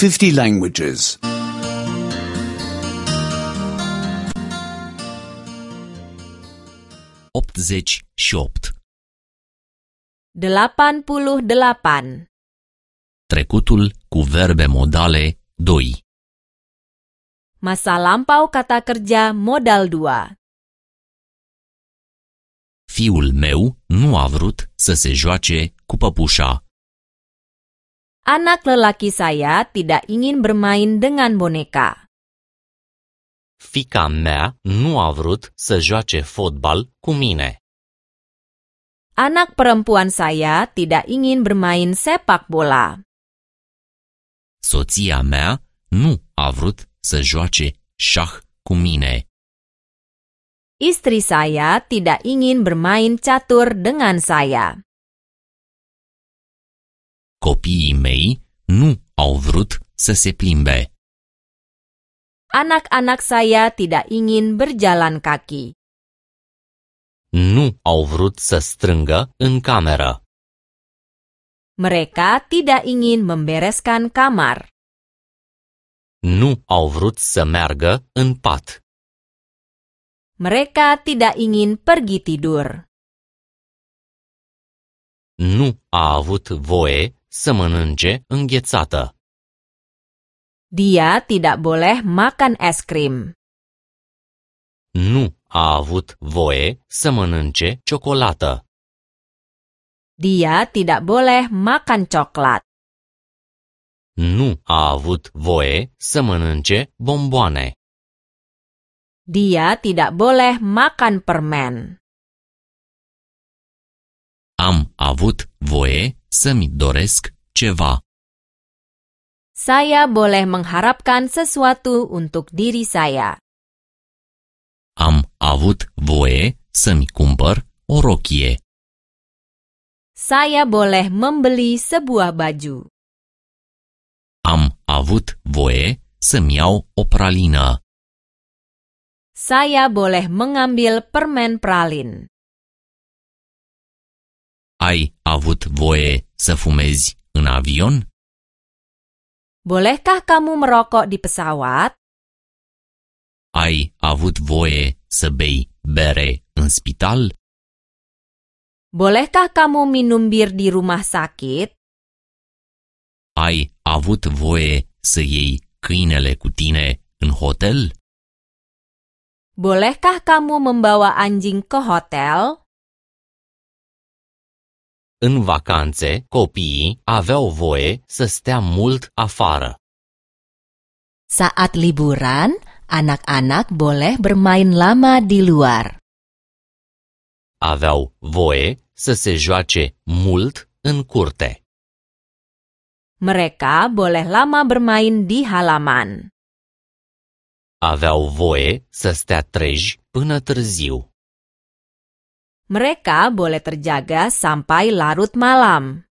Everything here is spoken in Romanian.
50 languages. 88. 88. Trecutul cu verbe modale 2. Masa lampau kata kerja modal 2. Fiul meu nu a vrut să se joace cu păpușa. Anak lelaki saya tidak ingin bermain dengan boneka. Fiica mea nu a vrut să joace fotbal cu mine. Anak perempuan saya tidak ingin bermain sepak bola. Soția mea nu a vrut să joace șah cu mine. Istri saya tidak ingin bermain catur dengan saya. Copiii mei nu au vrut să se plimbe. Anak-anak saya tidak ingin berjalan kaki. Nu au vrut să strângă în cameră. Mereka tidak ingin membereskan kamar. Nu au vrut să meargă în pat. Mereka tidak ingin pergi tidur. Nu a avut voie să mănânce înghețată. Dia tidak boleh makan es krim. Nu a avut voie să mănânce ciocolată. Dia tidak boleh makan coklat. Nu a avut voie să mănânce bomboane. Dia tidak boleh makan permen. Am avut voie să-mi doresc ceva. Saya boleh mengharapkan sesuatu untuk diri saya. Am avut voie să-mi cumpăr o rochie. Saya boleh membeli sebuah baju. Am avut voie să-mi iau o pralină. Saya boleh mengambil permen pralin. Ai avut voie să fumezi în avion? Bolehkah kamu merokok di pesawat? Ai avut voie să bei bere în spital? Bolehkah kamu minum bir di rumah sakit? Ai avut voie să iei câinele cu tine în hotel? Bolehkah kamu membawa anjing ke hotel? În vacanțe, copiii aveau voie să stea mult afară. Saat liburan, anak-anak boleh bermain lama di luar. Aveau voie să se joace mult în curte. Mereka boleh lama bermain di halaman. Aveau voie să stea treji până târziu. Mereka boleh terjaga sampai larut malam.